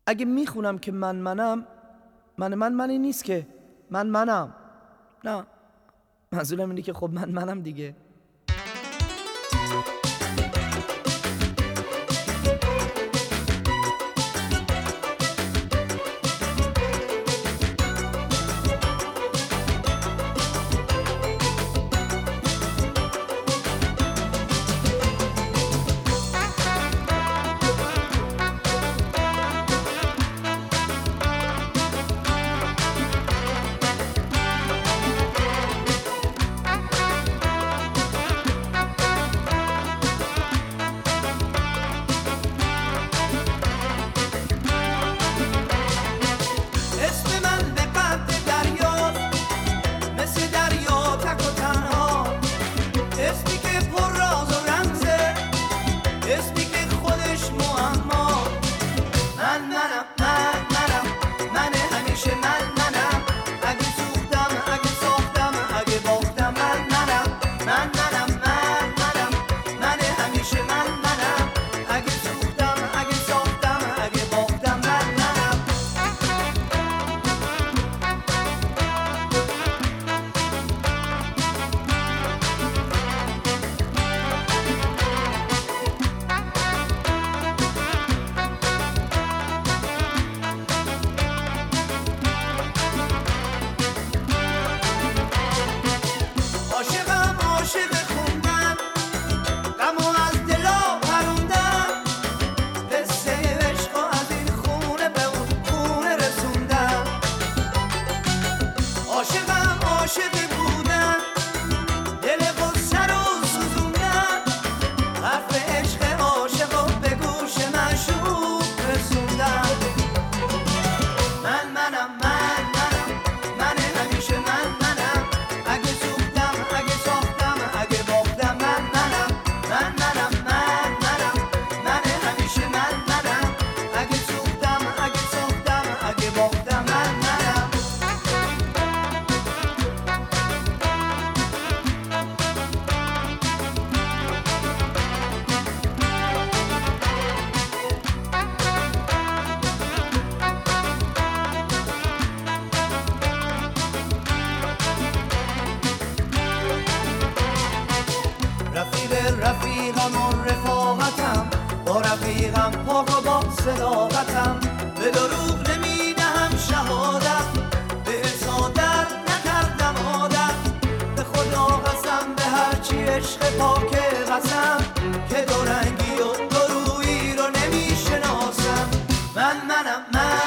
اگه میخونم که منم منی نیست که منم. نه، منظورم اینه که خب منم دیگه. رفیقم و رفاقتم، با رفیقم پاک و با صداقتم، به دروغ نمیدهم شهادت، به حسادت نکردم عادت، به خدا قسم به هرچی عشق پاک قسم، که دو رنگی و دو رویی رو نمیشناسم. منم